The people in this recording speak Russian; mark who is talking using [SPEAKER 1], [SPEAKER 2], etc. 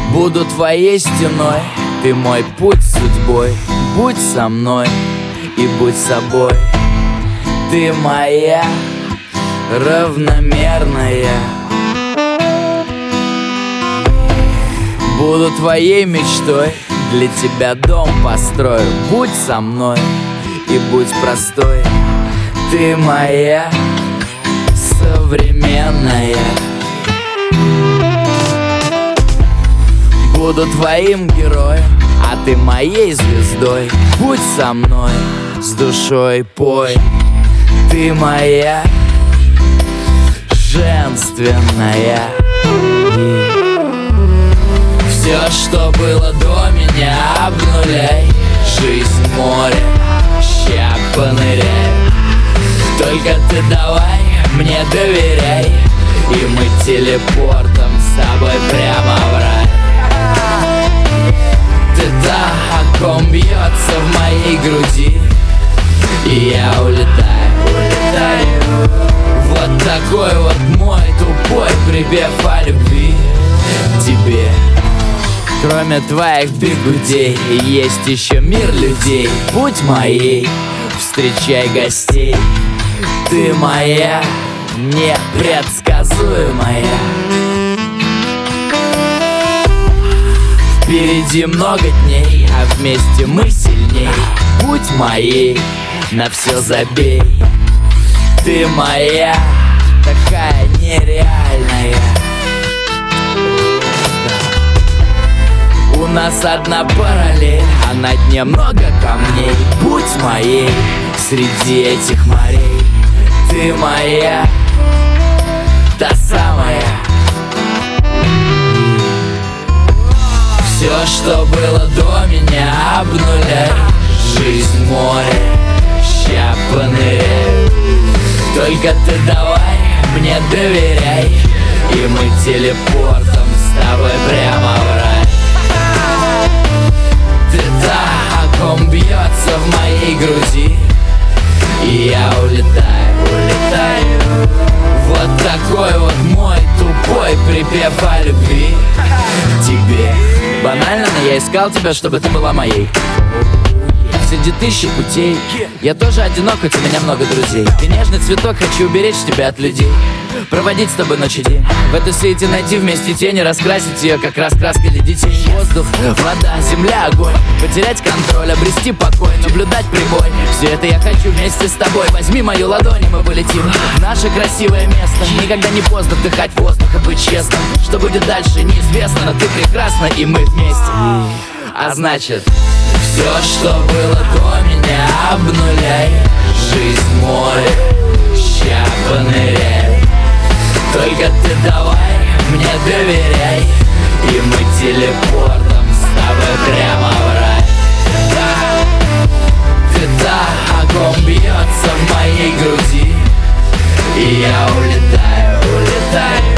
[SPEAKER 1] Буду твоей стеной, ты мой путь судьбой. Будь со мной и будь собой. Ты моя равномерная. Буду твоей мечтой, для тебя дом построю. Будь со мной и будь простой. Ты моя современная. Буду твоим героем, а ты моей звездой. Будь со мной, с душой пой. Ты моя женственная. Все, что было до меня, обнуляй. Жизнь море, ща поныряй. Только ты давай мне доверяй, и мы телепортом с тобой прямо в рай. Ты та, о ком бьется в моей груди, и я улетаю, улетаю. Вот такой вот мой тупой припев о любви к тебе. Кроме твоих бигудей есть еще мир людей. Будь моей, встречай гостей. Ты моя непредсказуемая. Впереди много дней, а вместе мы сильней. Будь моей, на все забей. Ты моя, такая нереальная. У нас одна параллель, а на дне много камней. Будь моей среди этих морей. Ты моя, та самая. Все, что было до меня, обнуляй. Жизнь море, ща поныряй. Только ты давай мне доверяй, и мы телепортом с тобой прямо в рай. Ты та, о ком бьется в моей груди, и я улетаю, улетаю. Вот такой вот мой тупой припев о любви к тебе. Банально, но я искал тебя, чтобы ты была моей. Среди тысячи путей я тоже одинок, хоть у меня много друзей. Ты нежный цветок, хочу уберечь тебя от людей. Проводить с тобой ночь и день. В этой свете найти вместе тени, раскрасить ее как раскраской для детей. Воздух, вода, земля, огонь. Потерять контроль, обрести покой, наблюдать прибой. Все это я хочу вместе с тобой. Возьми мою ладонь, и мы полетим в наше красивое место. Никогда не поздно вдыхать воздух и быть честным. Что будет дальше, неизвестно, но ты прекрасна, и мы вместе. А значит, все, что было до меня, обнуляй. Жизнь море, ща поныряй. Только ты давай мне доверяй, и мы телепортом с тобой прямо в рай. Ты та, о ком бьется в моей груди, и я улетаю, улетаю.